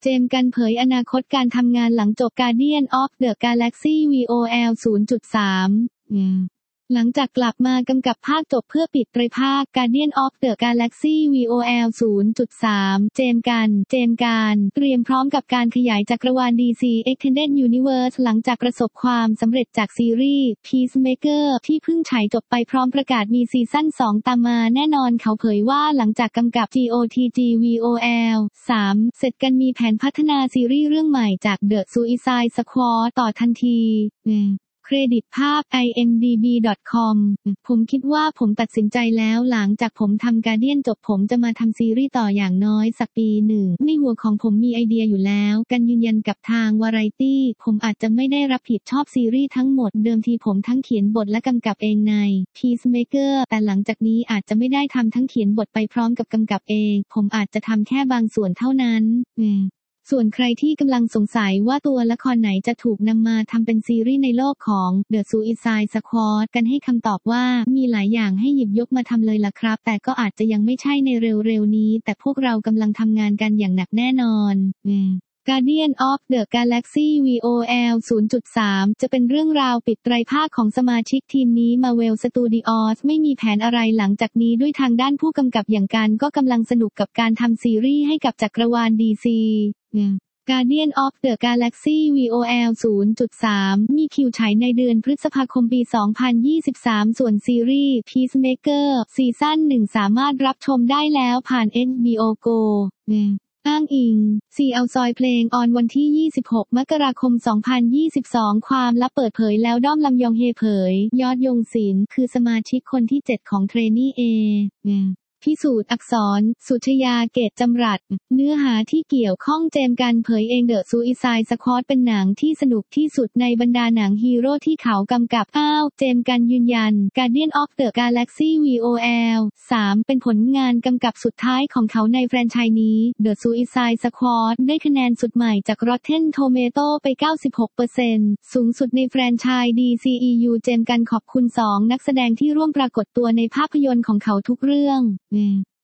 เจมส์กันเผยอนาคตการทำงานหลังจบ Guardian of the Galaxy VOL 0.3 หลังจากกลับมากำกับภาคจบเพื่อปิดไตรภาค Guardian of the Galaxy VOL 0.3 เจมส์กันเตรียมพร้อมกับการขยายจักรวาล DC Extended Universe หลังจากประสบความสำเร็จจากซีรีส์ Peacemaker ที่เพิ่งฉายจบไปพร้อมประกาศมีซีซั่น 2 ตามมาแน่นอนเขาเผยว่าหลังจากกำกับ GOTG VOL 3 เสร็จกันมีแผนพัฒนาซีรีส์เรื่องใหม่จาก The Suicide Squad ต่อทันทีเครดิตภาพ imdb.com ผมคิดว่าผมตัดสินใจแล้วหลังจากผมทำการเดียนจบผมจะมาทำซีรีส์ต่ออย่างน้อยสักปีหนึ่งในหัวของผมมีไอเดียอยู่แล้วกันยืนยันกับทางวาไรตี้ผมอาจจะไม่ได้รับผิดชอบซีรีส์ทั้งหมดเดิมทีผมทั้งเขียนบทและกำกับเองใน Peacemaker แต่หลังจากนี้อาจจะไม่ได้ทำทั้งเขียนบทไปพร้อมกับกำกับเองผมอาจจะทำแค่บางส่วนเท่านั้นส่วนใครที่กำลังสงสัยว่าตัวละครไหนจะถูกนำมาทำเป็นซีรีส์ในโลกของ The Suicide Squad กันให้คำตอบว่ามีหลายอย่างให้หยิบยกมาทำเลยล่ะครับแต่ก็อาจจะยังไม่ใช่ในเร็วๆนี้แต่พวกเรากำลังทำงานกันอย่างหนักแน่นอนGuardian of the Galaxy VOL 0.3 จะเป็นเรื่องราวปิดไตรภาคของสมาชิกทีมนี้ Marvel Studios ไม่มีแผนอะไรหลังจากนี้ด้วยทางด้านผู้กำกับอย่างกันก็กำลังสนุกกับการทำซีรีส์ให้กับจักรวาล DC Guardian of the Galaxy VOL 0.3 มีคิวฉายในเดือนพฤษภาคมปี 2023 ส่วนซีรีส์ Peacemaker ซีซั่น 1 สามารถรับชมได้แล้วผ่าน HBO Goอ้างอิงซีเอาซอยเพลงออนวันที่ 26 มกราคม 2022 ความลับเปิดเผยแล้วด้อมลำยองเฮเผยยอดยงศิลป์คือสมาชิกคนที่ 7 ของเทรนนี่เอพิสูจน์อักษรสุชยาเกตจำรัดเนื้อหาที่เกี่ยวข้องเจมส์กันเผยเอง The Suicide Squad เป็นหนังที่สนุกที่สุดในบรรดาหนังฮีโร่ที่เขากำกับเจมส์กันยืนยัน Guardian of the Galaxy VOL 3 เป็นผลงานกำกับสุดท้ายของเขาในแฟรนไชส์นี้ The Suicide Squad ได้คะแนนสุดใหม่จาก Rotten Tomato ไป 96% สูงสุดในแฟรนไชส์ DCEU เจมส์กันขอบคุณ 2 นักแสดงที่ร่วมปรากฏตัวในภาพยนตร์ของเขาทุกเรื่อง